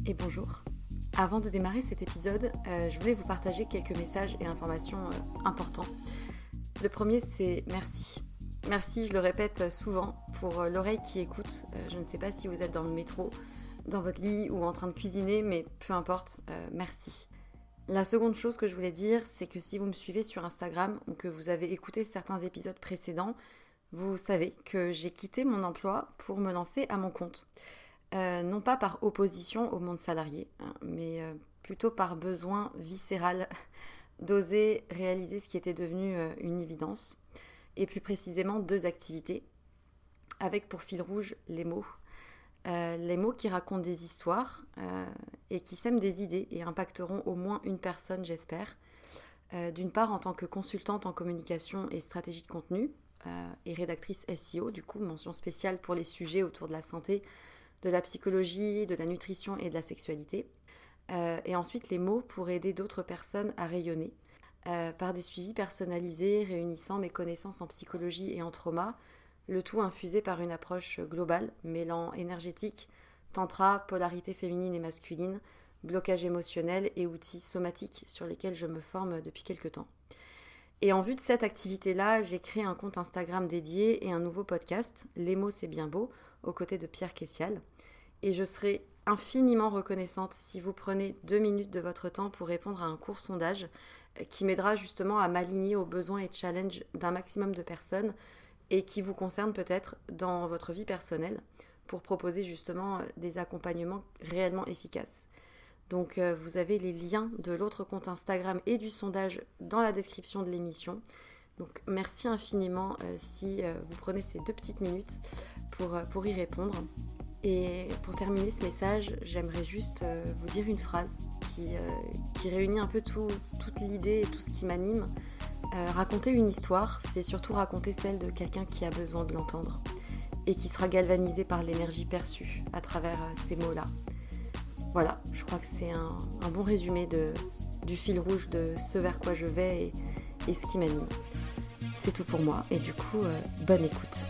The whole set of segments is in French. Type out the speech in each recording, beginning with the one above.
et bonjour. Avant de démarrer cet épisode, je voulais vous partager quelques messages et informations importants. Le premier, c'est merci. Merci, je le répète souvent, pour l'oreille qui écoute. Je ne sais pas si vous êtes dans le métro, dans votre lit ou en train de cuisiner, mais peu importe, merci. La seconde chose que je voulais dire, c'est que si vous me suivez sur Instagram ou que vous avez écouté certains épisodes précédents, vous savez que j'ai quitté mon emploi pour me lancer à mon compte. Non pas par opposition au monde salarié, mais plutôt par besoin viscéral d'oser réaliser ce qui était devenu une évidence, et plus précisément 2 activités, avec pour fil rouge les mots. Les mots qui racontent des histoires et qui sèment des idées et impacteront au moins une personne, j'espère. D'une part, en tant que consultante en communication et stratégie de contenu et rédactrice SEO, du coup, mention spéciale pour les sujets autour de la santé, de la psychologie, de la nutrition et de la sexualité. Et ensuite, les mots pour aider d'autres personnes à rayonner par des suivis personnalisés réunissant mes connaissances en psychologie et en trauma, le tout infusé par une approche globale, mêlant énergétique, tantra, polarité féminine et masculine, blocage émotionnel et outils somatiques sur lesquels je me forme depuis quelques temps. Et en vue de cette activité-là, j'ai créé un compte Instagram dédié et un nouveau podcast, Les mots c'est bien beau, aux côtés de Pierre Kessial. Et je serai infiniment reconnaissante si vous prenez 2 minutes de votre temps pour répondre à un court sondage qui m'aidera justement à m'aligner aux besoins et challenges d'un maximum de personnes et qui vous concerne peut-être dans votre vie personnelle pour proposer justement des accompagnements réellement efficaces. Donc vous avez les liens de l'autre compte Instagram et du sondage dans la description de l'émission. Donc merci infiniment si vous prenez ces 2 petites minutes pour y répondre. Et pour terminer ce message, j'aimerais juste vous dire une phrase qui réunit un peu toute l'idée et tout ce qui m'anime. Raconter une histoire, c'est surtout raconter celle de quelqu'un qui a besoin de l'entendre et qui sera galvanisé par l'énergie perçue à travers ces mots-là. Voilà, je crois que c'est un bon résumé du fil rouge de ce vers quoi je vais et ce qui m'anime. C'est tout pour moi et du coup, bonne écoute.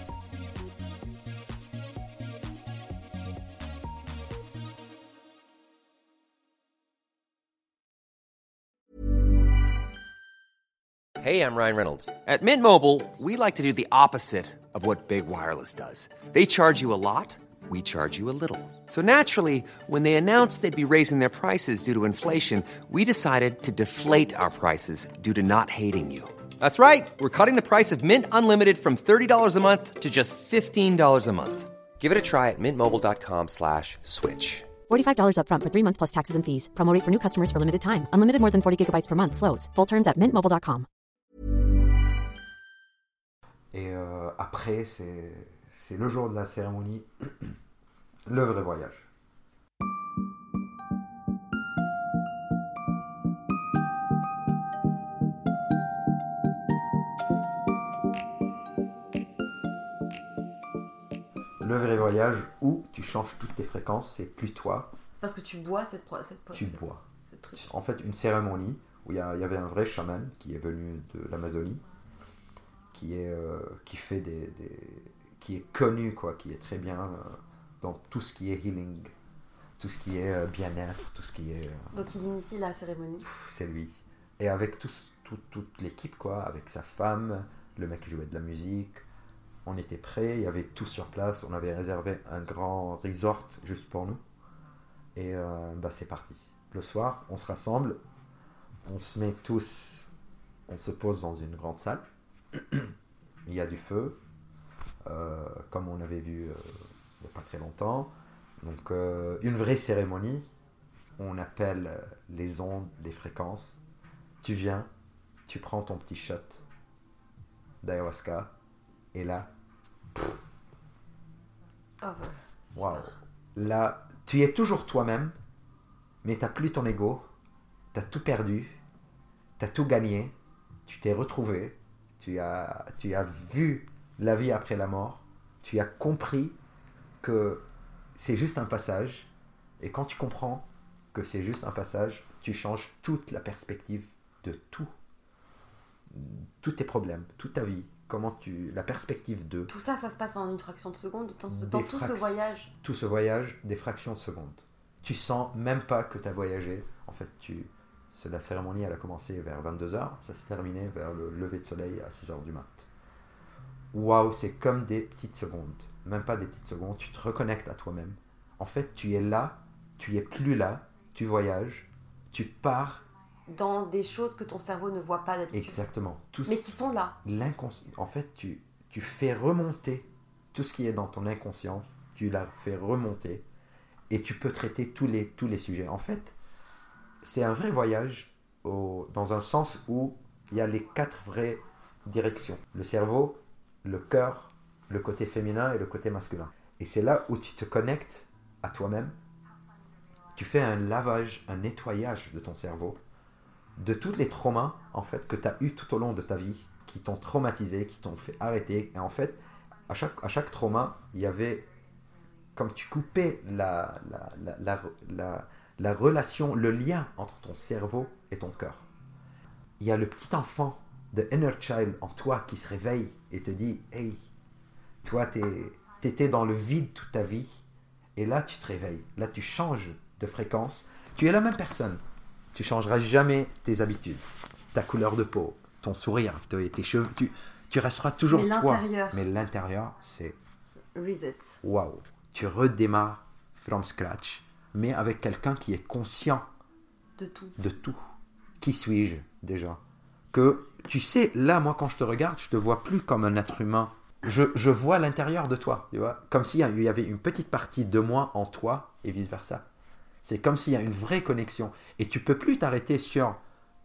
Hey, I'm Ryan Reynolds. At Mint Mobile, we like to do the opposite of what Big Wireless does. They charge you a lot, we charge you a little. So naturally, when they announced they'd be raising their prices due to inflation, we decided to deflate our prices due to not hating you. That's right. We're cutting the price of Mint Unlimited from $30 a month to just $15 a month. Give it a try at mintmobile.com/switch. $45 up front for 3 months plus taxes and fees. Promo rate for new customers for limited time. Unlimited more than 40 gigabytes per month. Slows full terms at mintmobile.com. Et après, c'est le jour de la cérémonie, le vrai voyage. Le vrai voyage où tu changes toutes tes fréquences, c'est plus toi. Parce que tu bois cette Tu bois. En fait, une cérémonie où il y avait un vrai chaman qui est venu de l'Amazonie, qui est connu, quoi, qui est très bien dans tout ce qui est healing, tout ce qui est bien-être, tout ce qui est... Donc il initie la cérémonie. C'est lui. Et avec toute l'équipe, quoi, avec sa femme, le mec qui jouait de la musique, on était prêts, il y avait tout sur place, on avait réservé un grand resort juste pour nous. Et c'est parti. Le soir, on se rassemble, on se pose dans une grande salle. Il y a du feu, comme on avait vu il n'y a pas très longtemps. Donc une vraie cérémonie, on appelle les ondes, les fréquences. Tu viens, tu prends ton petit shot d'ayahuasca, et là, waouh, là, tu es toujours toi-même, mais tu n'as plus ton ego, tu as tout perdu, tu as tout gagné, tu t'es retrouvé. Tu as vu la vie après la mort, tu as compris que c'est juste un passage, et quand tu comprends que c'est juste un passage, tu changes toute la perspective de tous tes problèmes, toute ta vie, la perspective de... Tout ça, ça se passe en une fraction de seconde, dans tout ce voyage. Tout ce voyage, des fractions de secondes. Tu sens même pas que tu as voyagé. En fait, la cérémonie, elle a commencé vers 22h, ça s'est terminé vers le lever de soleil à 6h du mat. Waouh, c'est comme des petites secondes. Même pas des petites secondes, tu te reconnectes à toi-même. En fait, tu es là, tu es plus là, tu voyages, tu pars. Dans des choses que ton cerveau ne voit pas d'habitude. Exactement. Mais qui sont là. En fait, tu fais remonter tout ce qui est dans ton inconscience, tu la fais remonter et tu peux traiter tous les sujets. En fait, c'est un vrai voyage dans un sens où il y a les 4 vraies directions. Le cerveau, le cœur, le côté féminin et le côté masculin. Et c'est là où tu te connectes à toi-même. Tu fais un lavage, un nettoyage de ton cerveau, de tous les traumas en fait, que tu as eu tout au long de ta vie, qui t'ont traumatisé, qui t'ont fait arrêter. Et en fait, à chaque trauma, il y avait, comme tu coupais la relation, le lien entre ton cerveau et ton cœur. Il y a le petit enfant, the inner child en toi qui se réveille et te dit « Hey, toi, t'étais dans le vide toute ta vie et là, tu te réveilles. Là, tu changes de fréquence. Tu es la même personne. Tu ne changeras jamais tes habitudes, ta couleur de peau, ton sourire, tes cheveux. Tu resteras toujours toi. Mais l'intérieur, c'est... Reset. Waouh. Tu redémarres from scratch, mais avec quelqu'un qui est conscient de tout. De tout. Qui suis-je déjà? Que tu sais, là, moi, quand je te regarde, je te vois plus comme un être humain. Je vois l'intérieur de toi, tu vois, comme s'il y avait une petite partie de moi en toi et vice-versa. C'est comme s'il y a une vraie connexion. Et tu peux plus t'arrêter sur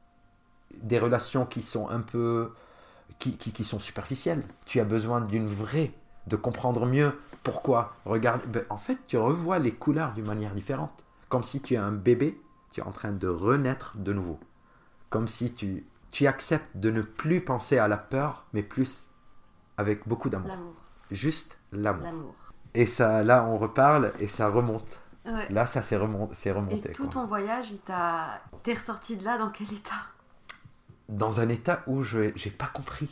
des relations qui sont un peu... qui sont superficielles. Tu as besoin d'une vraie, de comprendre mieux pourquoi. Regarde, en fait, tu revois les couleurs d'une manière différente. Comme si tu es un bébé, tu es en train de renaître de nouveau. Comme si tu acceptes de ne plus penser à la peur, mais plus avec beaucoup d'amour. L'amour. Juste l'amour. L'amour. Et ça, là, on reparle et ça remonte. Ouais. Là, ça s'est remonté. Et tout ton voyage, t'es ressorti de là dans quel état? Dans un état où j'ai pas compris.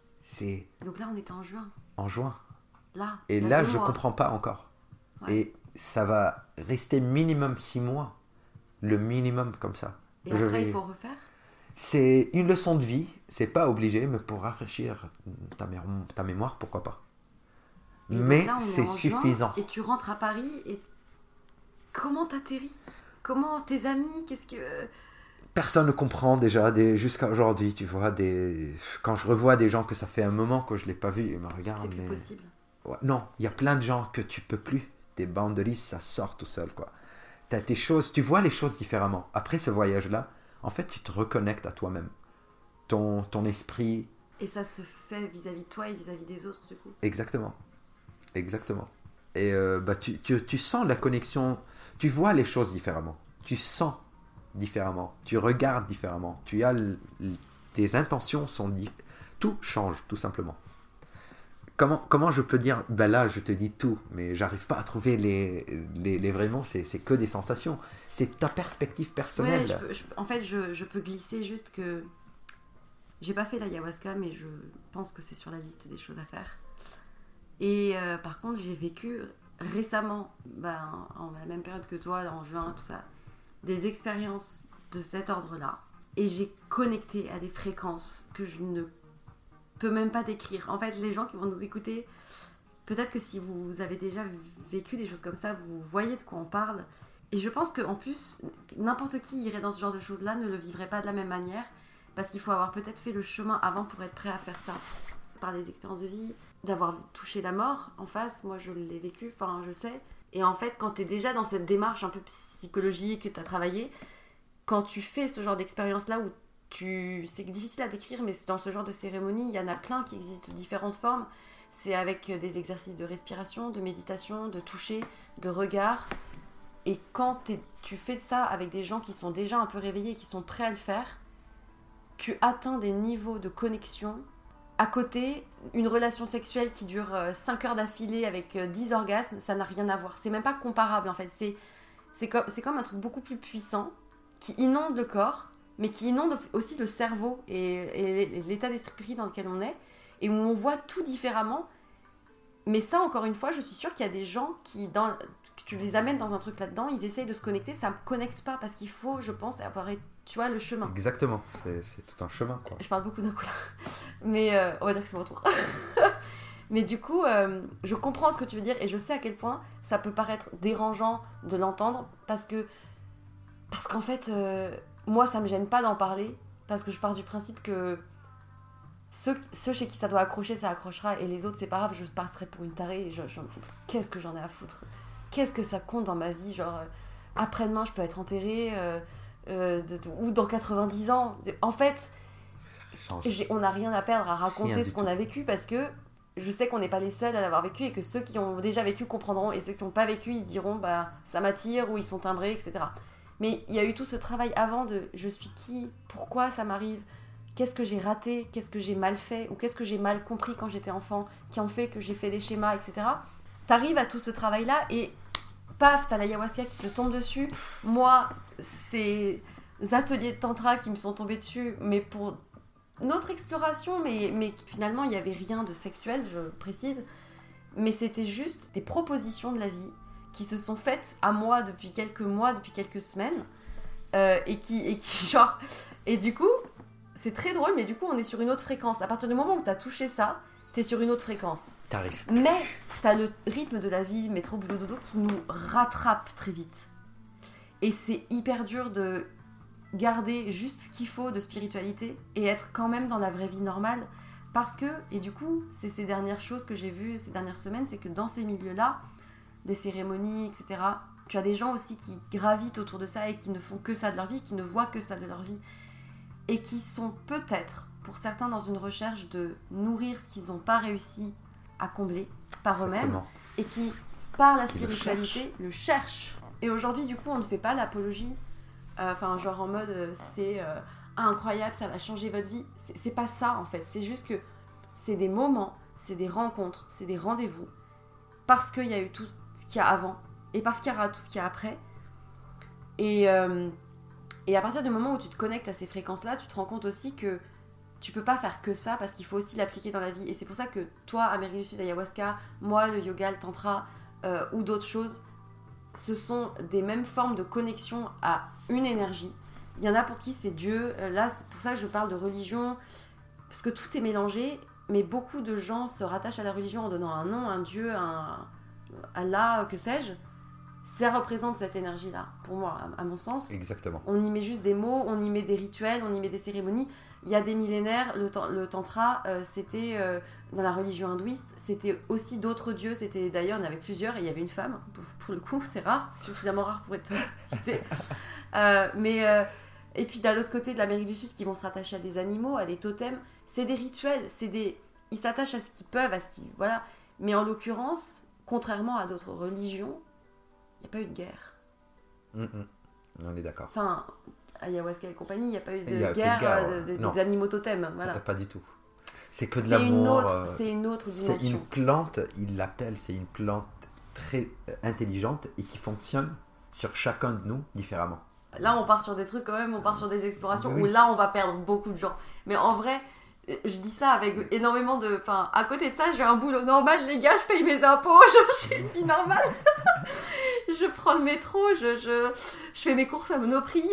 Donc là, on était en juin. En juin. Là. Et là, je comprends pas encore. Ouais. Et ça va rester minimum 6 mois. Le minimum comme ça. Et après, il faut refaire? C'est une leçon de vie. C'est pas obligé, mais pour rafraîchir ta mémoire, pourquoi pas. Et mais là, c'est suffisant. Et tu rentres à Paris et comment t'atterris? Comment tes amis? Qu'est-ce que... Personne ne comprend déjà jusqu'à aujourd'hui, tu vois. Quand je revois des gens que ça fait un moment que je l'ai pas vu, ils me regardent. C'est plus possible. Ouais, non, il y a plein de gens que tu peux plus. Tes boundaries, ça sort tout seul, quoi. T'as tes choses, tu vois les choses différemment. Après ce voyage-là, en fait, tu te reconnectes à toi-même. Ton esprit... Et ça se fait vis-à-vis de toi et vis-à-vis des autres, du coup. Exactement. Et tu sens la connexion, tu vois les choses différemment. Tu sens différemment, tu regardes différemment. Tes intentions sont... Tout change, tout simplement. Comment je peux dire... là, je te dis tout, mais j'arrive pas à trouver les vrais mots. C'est que des sensations. C'est ta perspective personnelle. Ouais, en fait, je peux glisser juste que... J'ai pas fait l'ayahuasca, mais je pense que c'est sur la liste des choses à faire. Et par contre, j'ai vécu récemment, en la même période que toi, en juin, tout ça, des expériences de cet ordre-là. Et j'ai connecté à des fréquences que je ne peux même pas décrire. En fait, les gens qui vont nous écouter, peut-être que si vous avez déjà vécu des choses comme ça, vous voyez de quoi on parle. Et je pense qu'en plus, n'importe qui irait dans ce genre de choses-là ne le vivrait pas de la même manière, parce qu'il faut avoir peut-être fait le chemin avant pour être prêt à faire ça. Par les expériences de vie, d'avoir touché la mort en face, moi je l'ai vécu, je sais. Et en fait, quand tu es déjà dans cette démarche un peu psychologique, que tu as travaillé, quand tu fais ce genre d'expérience-là où c'est difficile à décrire, mais dans ce genre de cérémonie, il y en a plein qui existent de différentes formes. C'est avec des exercices de respiration, de méditation, de toucher, de regard. Et quand tu fais ça avec des gens qui sont déjà un peu réveillés, qui sont prêts à le faire, tu atteins des niveaux de connexion. À côté, une relation sexuelle qui dure 5 heures d'affilée avec 10 orgasmes, ça n'a rien à voir. C'est même pas comparable en fait. C'est comme un truc beaucoup plus puissant qui inonde le corps, mais qui inonde aussi le cerveau et l'état d'esprit dans lequel on est, et où on voit tout différemment. Mais ça, encore une fois, je suis sûre qu'il y a des gens tu les amènes dans un truc là-dedans, ils essayent de se connecter, ça me connecte pas parce qu'il faut, je pense, avoir, tu vois, le chemin. Exactement, c'est tout un chemin, quoi. Je parle beaucoup d'un coup là, mais on va dire que c'est mon tour. Mais du coup, je comprends ce que tu veux dire et je sais à quel point ça peut paraître dérangeant de l'entendre parce qu'en fait, moi, ça me gêne pas d'en parler parce que je pars du principe que ceux chez qui ça doit accrocher, ça accrochera et les autres, c'est pas grave, je passerai pour une tarée. Qu'est-ce que j'en ai à foutre ? Qu'est-ce que ça compte dans ma vie ? Genre, après-demain, je peux être enterrée ou dans 90 ans. En fait, on n'a rien à perdre à raconter ce qu'on a vécu parce que je sais qu'on n'est pas les seuls à l'avoir vécu et que ceux qui ont déjà vécu comprendront et ceux qui n'ont pas vécu, ils se diront bah, ça m'attire ou ils sont timbrés, etc. Mais il y a eu tout ce travail avant de je suis qui ? Pourquoi ça m'arrive ? Qu'est-ce que j'ai raté ? Qu'est-ce que j'ai mal fait ? Ou qu'est-ce que j'ai mal compris quand j'étais enfant ? Qui ont fait que j'ai fait des schémas, etc. T'arrives à tout ce travail-là et paf, t'as l'ayahuasca qui te tombe dessus. Moi, ces ateliers de tantra qui me sont tombés dessus, mais pour notre exploration, mais finalement, il n'y avait rien de sexuel, je précise. Mais c'était juste des propositions de la vie qui se sont faites à moi depuis quelques mois, depuis quelques semaines. Et qui genre... Et du coup, c'est très drôle, mais du coup, on est sur une autre fréquence. À partir du moment où t'as touché ça, t'es sur une autre fréquence. T'arrives. Mais t'as le rythme de la vie, métro, boulot, dodo, qui nous rattrape très vite. Et c'est hyper dur de garder juste ce qu'il faut de spiritualité et être quand même dans la vraie vie normale. Parce que, et du coup, c'est ces dernières choses que j'ai vues ces dernières semaines, c'est que dans ces milieux-là, des cérémonies, etc., tu as des gens aussi qui gravitent autour de ça et qui ne font que ça de leur vie, qui ne voient que ça de leur vie. Et qui sont peut-être, pour certains, dans une recherche de nourrir ce qu'ils n'ont pas réussi à combler par eux-mêmes, et qui, par la spiritualité, le cherchent. Et aujourd'hui, du coup, on ne fait pas l'apologie, genre en mode, c'est incroyable, ça va changer votre vie. C'est pas ça, en fait. C'est juste que c'est des moments, c'est des rencontres, c'est des rendez-vous, parce qu'il y a eu tout ce qu'il y a avant, et parce qu'il y aura tout ce qu'il y a après. Et à partir du moment où tu te connectes à ces fréquences-là, tu te rends compte aussi que tu peux pas faire que ça parce qu'il faut aussi l'appliquer dans la vie. Et c'est pour ça que toi, Amérique du Sud, ayahuasca, moi, le yoga, le tantra ou d'autres choses, ce sont des mêmes formes de connexion à une énergie. Il y en a pour qui c'est Dieu. Là, c'est pour ça que je parle de religion, parce que tout est mélangé, mais beaucoup de gens se rattachent à la religion en donnant un nom, un Dieu, un Allah, que sais-je. Ça représente cette énergie-là, pour moi, à mon sens. Exactement. On y met juste des mots, on y met des rituels, on y met des cérémonies. Il y a des millénaires, le tantra, c'était, dans la religion hindouiste, c'était aussi d'autres dieux. C'était, d'ailleurs, il y en avait plusieurs, et il y avait une femme. Pour le coup, c'est rare, suffisamment rare pour être cité. Et puis, de l'autre côté de l'Amérique du Sud, qui vont se rattacher à des animaux, à des totems. C'est des rituels, ils s'attachent à ce qu'ils peuvent, voilà. Mais en l'occurrence, contrairement à d'autres religions, il n'y a pas eu de guerre. On est d'accord. Enfin, ayahuasca et compagnie, il n'y a pas eu de guerre des animaux totems. Voilà. Pas du tout. C'est que de l'amour. C'est une autre dimension. C'est une plante, il l'appelle, c'est une plante très intelligente et qui fonctionne sur chacun de nous différemment. Là, on part sur des trucs quand même, on part sur des explorations oui. Où là, on va perdre beaucoup de gens. Mais en vrai, je dis ça avec énormément de... Enfin, à côté de ça, j'ai un boulot normal, les gars, je paye mes impôts, j'ai une vie normale. Je prends le métro, je fais mes courses à Monoprix.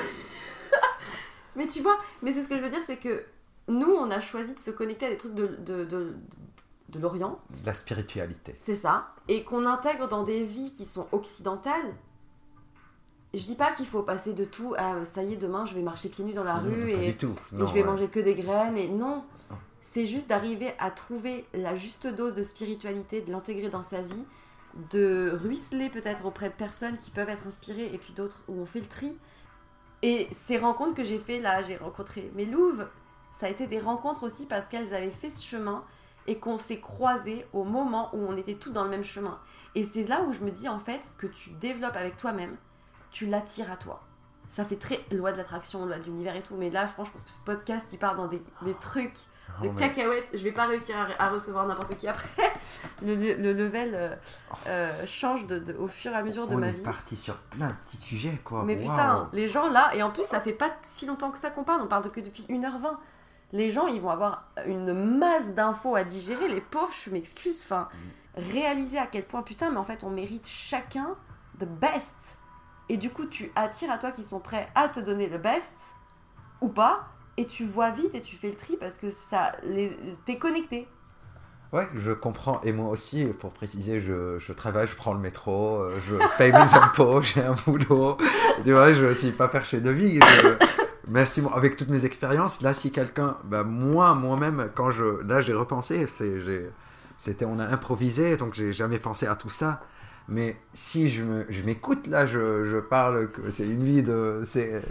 Mais tu vois, c'est ce que je veux dire, c'est que nous, on a choisi de se connecter à des trucs de l'Orient. De la spiritualité. C'est ça. Et qu'on intègre dans des vies qui sont occidentales. Je dis pas qu'il faut passer de tout à ça y est, demain je vais marcher pieds nus dans la rue et je vais manger que des graines. Et non, c'est juste d'arriver à trouver la juste dose de spiritualité, de l'intégrer dans sa vie, de ruisseler peut-être auprès de personnes qui peuvent être inspirées et puis d'autres où on fait le tri. Et ces rencontres que j'ai fait là, j'ai rencontré mes louves, ça a été des rencontres aussi parce qu'elles avaient fait ce chemin et qu'on s'est croisés au moment où on était tous dans le même chemin. Et c'est là où je me dis en fait, ce que tu développes avec toi-même, tu l'attires à toi. Ça fait très loi de l'attraction, loi de l'univers et tout, mais là, franchement, je pense que ce podcast, il part dans des trucs de cacahuètes. Je vais pas réussir à recevoir n'importe qui après. Le level change au fur et à mesure de ma vie. On est parti sur plein de petits sujets, quoi. Mais putain, les gens là, et en plus, ça fait pas si longtemps que ça qu'on parle. On parle que depuis 1h20. Les gens, ils vont avoir une masse d'infos à digérer. Les pauvres, je m'excuse. Enfin, réaliser à quel point, putain, mais en fait, on mérite chacun the best. Et du coup, tu attires à toi qui sont prêts à te donner le best ou pas. Et tu vois vite et tu fais le tri parce que t'es connecté. Ouais, je comprends. Et moi aussi, pour préciser, je travaille, je prends le métro, je paye mes impôts, j'ai un boulot. Tu vois, je suis pas perché de vie. Merci, avec toutes mes expériences. Là, si quelqu'un, moi-même, là, j'ai repensé, on a improvisé, donc j'ai jamais pensé à tout ça. Mais si je m'écoute, là, je parle, que c'est une vie de...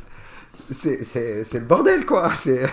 C'est le bordel, quoi.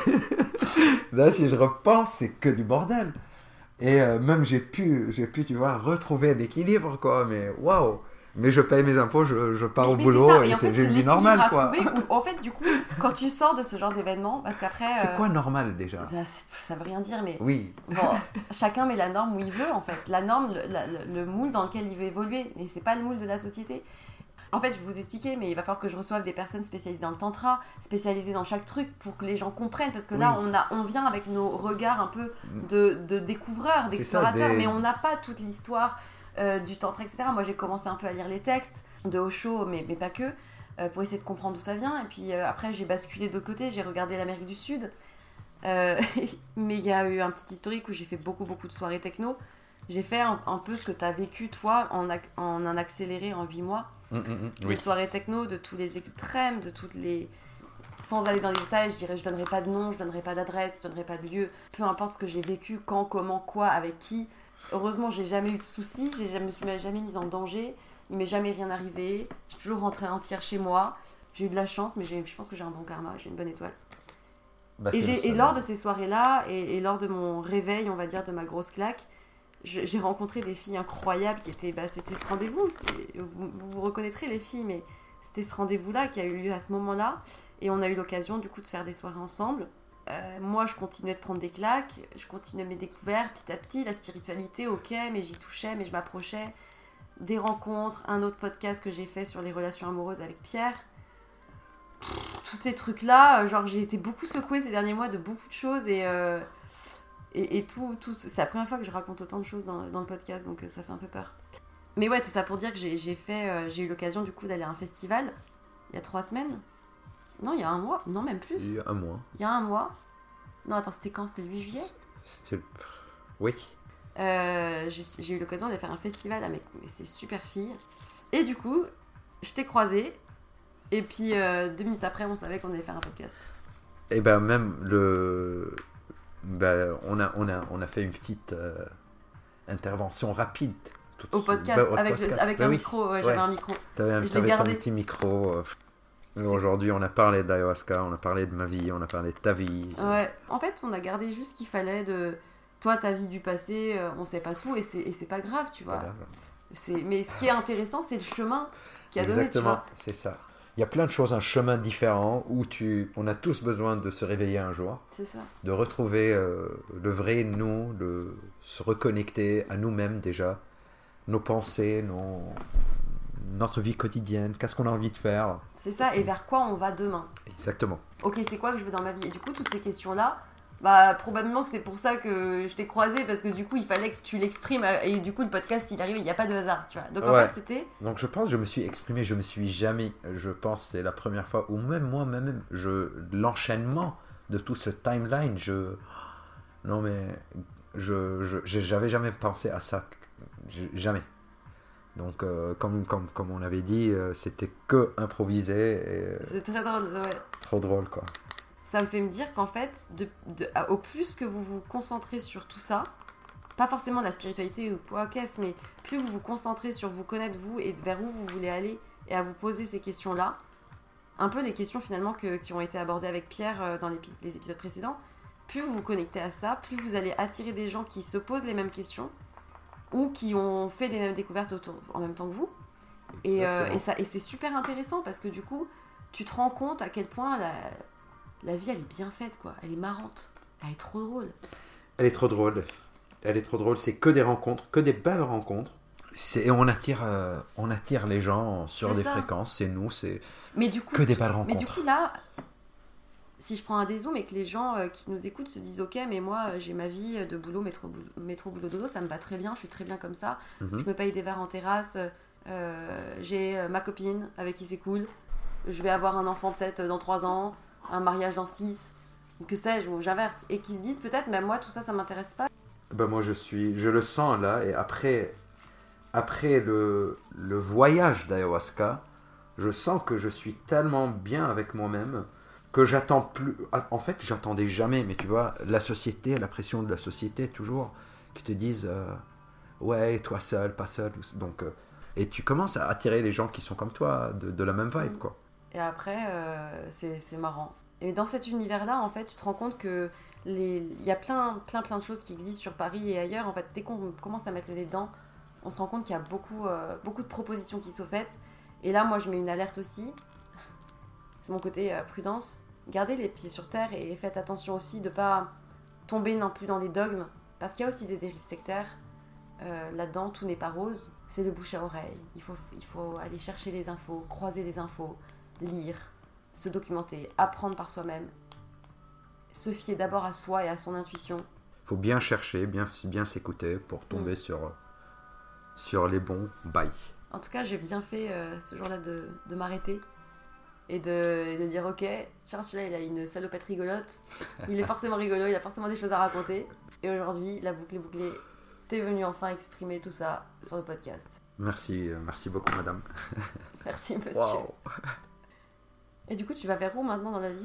Là, si je repense, c'est que du bordel. Et même j'ai pu, tu vois, retrouver l'équilibre, quoi. Mais waouh! Mais je paye mes impôts, je pars au boulot et j'ai une vie normale, quoi. En fait, du coup, quand tu sors de ce genre d'événement, parce qu'après... C'est quoi normal, déjà? Ça veut rien dire, mais... Oui. Bon, chacun met la norme où il veut, en fait. La norme, le moule dans lequel il veut évoluer. Mais c'est pas le moule de la société. En fait, je vais vous expliquer, mais il va falloir que je reçoive des personnes spécialisées dans le tantra, spécialisées dans chaque truc, pour que les gens comprennent. Parce que là, on vient avec nos regards un peu de découvreurs, d'explorateurs, mais on n'a pas toute l'histoire du tantra, etc. Moi, j'ai commencé un peu à lire les textes de Osho, mais pas que, pour essayer de comprendre d'où ça vient. Et puis après, j'ai basculé de l'autre côté, j'ai regardé l'Amérique du Sud. Mais il y a eu un petit historique où j'ai fait beaucoup de soirées techno. J'ai fait un peu ce que tu as vécu, toi, en un accéléré en 8 mois. Des soirées techno, de tous les extrêmes, de toutes les... Sans aller dans les détails, je dirais, je donnerai pas de nom, je donnerai pas d'adresse, je donnerai pas de lieu. Peu importe ce que j'ai vécu, quand, comment, quoi, avec qui. Heureusement, j'ai jamais eu de soucis, je me suis jamais mise en danger. Il m'est jamais rien arrivé. J'ai toujours rentré entière chez moi. J'ai eu de la chance, mais je pense que j'ai un bon karma, j'ai une bonne étoile. Et lors de ces soirées-là, et lors de mon réveil, on va dire, de ma grosse claque, j'ai rencontré des filles incroyables qui étaient... c'était ce rendez-vous. Vous reconnaîtrez les filles, mais c'était ce rendez-vous-là qui a eu lieu à ce moment-là. Et on a eu l'occasion, du coup, de faire des soirées ensemble. Moi, je continuais de prendre des claques. Je continuais mes découvertes petit à petit. La spiritualité, ok, mais j'y touchais, mais je m'approchais. Des rencontres, un autre podcast que j'ai fait sur les relations amoureuses avec Pierre. Tous ces trucs-là, genre, j'ai été beaucoup secouée ces derniers mois de beaucoup de choses et tout, c'est la première fois que je raconte autant de choses dans le podcast, donc ça fait un peu peur. Mais ouais, tout ça pour dire que j'ai eu l'occasion du coup d'aller à un festival il y a 3 semaines. Non, il y a 1 mois. Non, même plus. Il y a 1 mois. Il y a 1 mois. Non, attends, c'était quand? C'était le 8 juillet? Oui. J'ai eu l'occasion d'aller faire un festival avec ces super filles. Et du coup, je t'ai croisée. Et puis 2 minutes après, on savait qu'on allait faire un podcast. Et ben même on a fait une petite intervention rapide. Au podcast, avec un micro. Ouais, j'avais un micro. T'avais ton petit micro. Aujourd'hui, on a parlé d'ayahuasca, on a parlé de ma vie, on a parlé de ta vie. Ouais, en fait, on a gardé juste ce qu'il fallait de toi, ta vie du passé. On sait pas tout et c'est pas grave, tu vois. Voilà. Mais ce qui est intéressant, c'est le chemin qui a donné. Exactement, c'est ça. Il y a plein de choses, un chemin différent où on a tous besoin de se réveiller un jour. C'est ça. De retrouver le vrai nous, de se reconnecter à nous-mêmes déjà, nos pensées, notre vie quotidienne, qu'est-ce qu'on a envie de faire. C'est ça, et vers quoi on va demain. Exactement. Ok, c'est quoi que je veux dans ma vie? Et du coup, toutes ces questions-là, probablement que c'est pour ça que je t'ai croisé, parce que du coup, il fallait que tu l'exprimes, et du coup, le podcast, il arrive, il n'y a pas de hasard, tu vois. Donc en fait, c'était... Donc je pense que je me suis exprimé, je me suis jamais... Je pense que c'est la première fois, ou même moi, l'enchaînement de tout ce timeline, non mais, j'avais jamais pensé à ça, jamais. Donc, comme on avait dit, c'était que improvisé. C'est très drôle, ouais. Trop drôle, quoi. Ça me fait me dire qu'en fait, au plus que vous vous concentrez sur tout ça, pas forcément la spiritualité ou quoi qu'est-ce, mais plus vous vous concentrez sur vous connaître vous et vers où vous voulez aller et à vous poser ces questions-là, un peu les questions finalement qui ont été abordées avec Pierre dans les épisodes précédents, plus vous vous connectez à ça, plus vous allez attirer des gens qui se posent les mêmes questions ou qui ont fait les mêmes découvertes en même temps que vous. Et c'est super intéressant parce que du coup, tu te rends compte à quel point la vie, elle est bien faite, quoi. Elle est marrante. Elle est trop drôle. Elle est trop drôle. C'est que des rencontres, que des belles rencontres. On attire les gens sur des fréquences. C'est nous, c'est mais du coup, que des belles rencontres. Mais du coup, là, si je prends un dézoom et que les gens qui nous écoutent se disent ok, mais moi j'ai ma vie de boulot, métro boulot dodo, ça me va très bien, je suis très bien comme ça, je me paye des verres en terrasse, j'ai ma copine avec qui c'est cool, je vais avoir un enfant peut-être dans 3 ans, un mariage dans 6, ou que sais-je, ou j'inverse, et qui se disent peut-être même moi tout ça m'intéresse pas. Moi je le sens là, et après le voyage d'ayahuasca, je sens que je suis tellement bien avec moi-même que j'attends plus. En fait, j'attendais jamais, mais tu vois, la société, la pression de la société, toujours, qui te disent ouais, toi seul, pas seul. Donc, et tu commences à attirer les gens qui sont comme toi, de la même vibe, quoi. Et après, c'est marrant. Et dans cet univers-là, en fait, tu te rends compte que il y a plein de choses qui existent sur Paris et ailleurs. En fait, dès qu'on commence à mettre le nez dedans, on se rend compte qu'il y a beaucoup de propositions qui sont faites. Et là, moi, je mets une alerte aussi. C'est mon côté prudence. Gardez les pieds sur terre et faites attention aussi de ne pas tomber non plus dans les dogmes. Parce qu'il y a aussi des dérives sectaires. Là-dedans, tout n'est pas rose. C'est le bouche à oreille. Il faut aller chercher les infos, croiser les infos, lire, se documenter, apprendre par soi-même. Se fier d'abord à soi et à son intuition. Il faut bien chercher, bien s'écouter pour tomber sur les bons bails. En tout cas, j'ai bien fait ce jour-là de m'arrêter et de dire ok, tiens, celui-là il a une salopette rigolote, il est forcément rigolo, il a forcément des choses à raconter. Et aujourd'hui, la boucle est bouclée, t'es venu enfin exprimer tout ça sur le podcast. Merci beaucoup madame. Merci monsieur. Wow. Et du coup, tu vas vers où maintenant dans la vie ?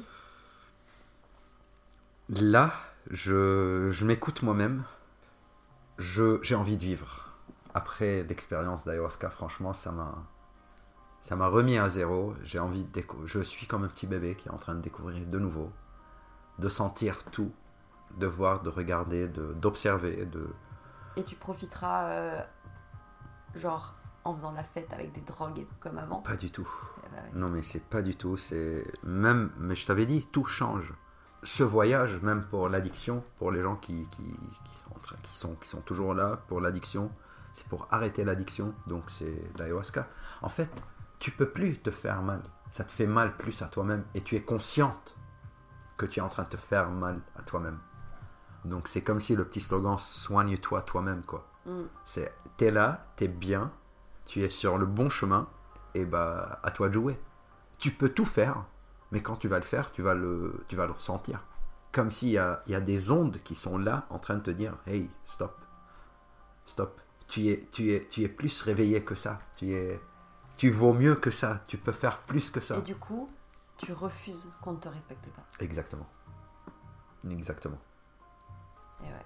Là, je m'écoute moi-même, j'ai envie de vivre. Après l'expérience d'ayahuasca, franchement, ça m'a remis à zéro. J'ai envie de je suis comme un petit bébé qui est en train de découvrir de nouveau, de sentir tout, de voir, de regarder, d'observer. Et tu profiteras, genre, en faisant la fête avec des drogues et tout comme avant ? Pas du tout. Ouais. Non, mais c'est pas du tout. Mais je t'avais dit, tout change. Ce voyage, même pour l'addiction, pour les gens qui sont toujours là pour l'addiction, c'est pour arrêter l'addiction, donc c'est l'ayahuasca. En fait, tu peux plus te faire mal. Ça te fait mal plus à toi-même et tu es consciente que tu es en train de te faire mal à toi-même. Donc c'est comme si le petit slogan « Soigne-toi toi-même », quoi. T'es là, t'es bien, tu es sur le bon chemin et à toi de jouer. Tu peux tout faire, mais quand tu vas le faire, tu vas le ressentir. Comme s'il y a des ondes qui sont là en train de te dire « Hey, stop. Tu es plus réveillé que ça. Tu vaux mieux que ça. Tu peux faire plus que ça. » Et du coup, tu refuses qu'on ne te respecte pas. Exactement. Et ouais.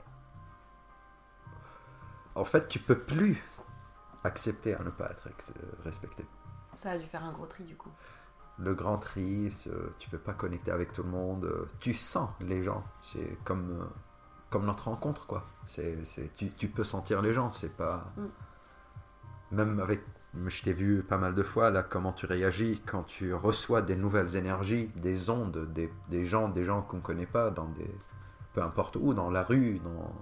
En fait, tu peux plus accepter à ne pas être respecté. Ça a dû faire un gros tri du coup. Le grand tri, tu peux pas connecter avec tout le monde. Tu sens les gens. C'est comme notre rencontre, quoi. Tu peux sentir les gens. C'est pas... Même avec... Je t'ai vu pas mal de fois, là, comment tu réagis quand tu reçois des nouvelles énergies, des ondes, des gens qu'on ne connaît pas, peu importe où, dans la rue,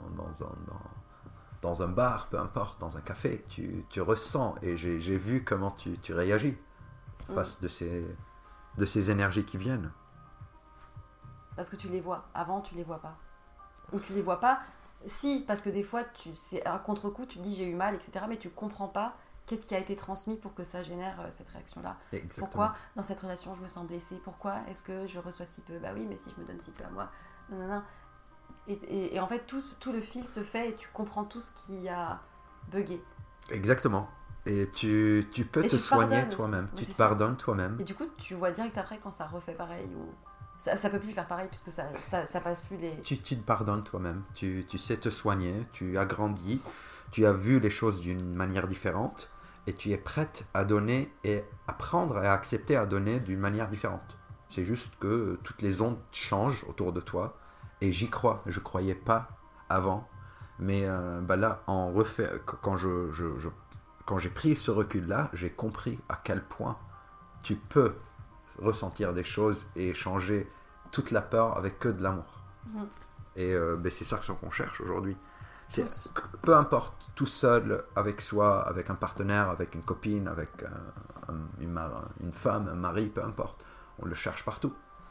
dans un bar, peu importe, dans un café. Tu ressens, et j'ai vu comment tu réagis face de ces énergies qui viennent. Parce que tu les vois. Avant, tu les vois pas. Ou tu les vois pas. Si, parce que des fois, c'est un contre-coup, tu te dis j'ai eu mal, etc. Mais tu comprends pas qu'est-ce qui a été transmis pour que ça génère cette réaction-là. Exactement. Pourquoi dans cette relation je me sens blessée ? Pourquoi est-ce que je reçois si peu ? Bah oui, mais si je me donne si peu à moi. Non. Et en fait, tout le fil se fait et tu comprends tout ce qui a bugué. Exactement. Et tu peux te soigner toi-même. Tu te pardonnes toi-même. Et du coup, tu vois direct après quand ça refait pareil ou... Ça peut plus faire pareil puisque ça passe plus les... Tu te pardonnes toi-même. Tu sais te soigner. Tu as grandi. Tu as vu les choses d'une manière différente. Et tu es prête à donner et apprendre et à accepter à donner d'une manière différente. C'est juste que toutes les ondes changent autour de toi. Et j'y crois. Je ne croyais pas avant. Mais là, quand j'ai pris ce recul-là, j'ai compris à quel point tu peux ressentir des choses et changer toute la peur avec que de l'amour. Et c'est ça qu'on cherche aujourd'hui. Peu importe, tout seul, avec soi, avec un partenaire, avec une copine, avec une femme, un mari, peu importe. On le cherche partout.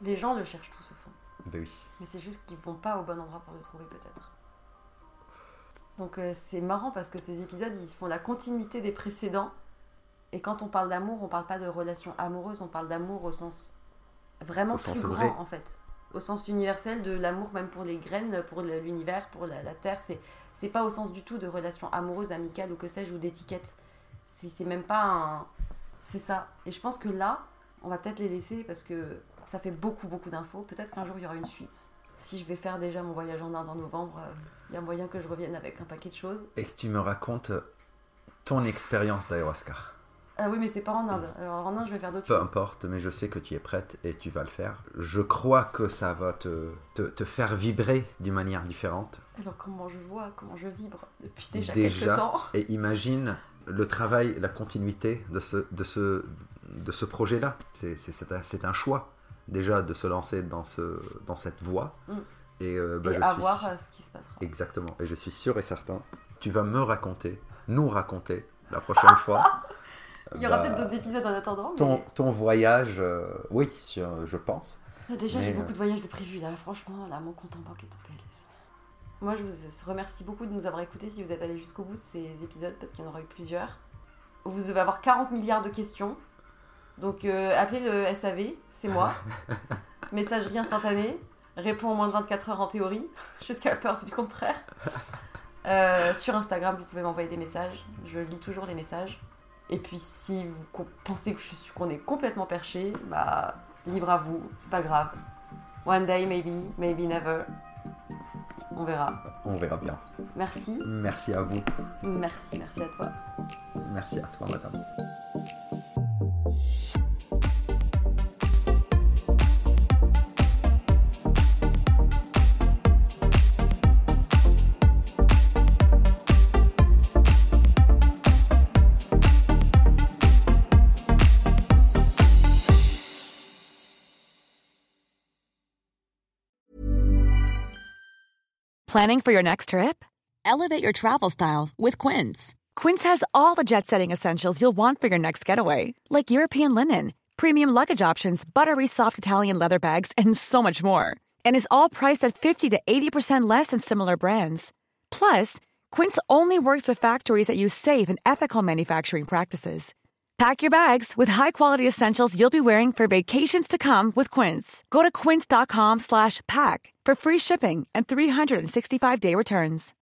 Les gens le cherchent tous au fond. Ben oui. Mais c'est juste qu'ils vont pas au bon endroit pour le trouver peut-être. Donc c'est marrant parce que ces épisodes, ils font la continuité des précédents. Et quand on parle d'amour, on parle pas de relation amoureuse, on parle d'amour au sens vraiment plus grand en fait. Au sens universel de l'amour même pour les graines, pour l'univers, pour la terre. C'est pas au sens du tout de relation amoureuse, amicale ou que sais-je, ou d'étiquette. C'est même pas un... C'est ça. Et je pense que là, on va peut-être les laisser parce que ça fait beaucoup d'infos. Peut-être qu'un jour, il y aura une suite. Si je vais faire déjà mon voyage en Inde en novembre, il y a moyen que je revienne avec un paquet de choses. Et que tu me racontes ton expérience d'ayahuasca. Ah oui, mais c'est pas en Inde. Alors en Inde, je vais faire d'autres Peu choses. importe, mais je sais que tu es prête et tu vas le faire. Je crois que ça va te faire vibrer d'une manière différente. Alors comment je vibre depuis déjà quelques temps. Et imagine le travail, la continuité de ce projet-là. C'est un choix déjà de se lancer dans cette voie. Et à voir ce qui se passera. Exactement. Et je suis sûr et certain, tu vas nous raconter la prochaine fois. Il y aura peut-être d'autres épisodes en attendant. Ton voyage, oui, je pense. Déjà, j'ai beaucoup de voyages de prévus là. Franchement, là, mon compte en banque est en PLS. Moi, je vous remercie beaucoup de nous avoir écoutés si vous êtes allés jusqu'au bout de ces épisodes parce qu'il y en aura eu plusieurs. Vous devez avoir 40 milliards de questions. Donc, appelez le SAV, c'est moi. Messagerie instantanée. Réponds en moins de 24 heures en théorie, jusqu'à preuve du contraire. Sur Instagram, vous pouvez m'envoyer des messages. Je lis toujours les messages. Et puis si vous pensez qu'on est complètement perché, libre à vous, c'est pas grave. One day maybe, maybe never. On verra. On verra bien. Merci. Merci à vous. Merci à toi. Merci à toi, madame. Planning for your next trip? Elevate your travel style with Quince. Quince has all the jet-setting essentials you'll want for your next getaway, like European linen, premium luggage options, buttery soft Italian leather bags, and so much more. And is all priced at 50 to 80% less than similar brands. Plus, Quince only works with factories that use safe and ethical manufacturing practices. Pack your bags with high-quality essentials you'll be wearing for vacations to come with Quince. Go to quince.com/pack for free shipping and 365-day returns.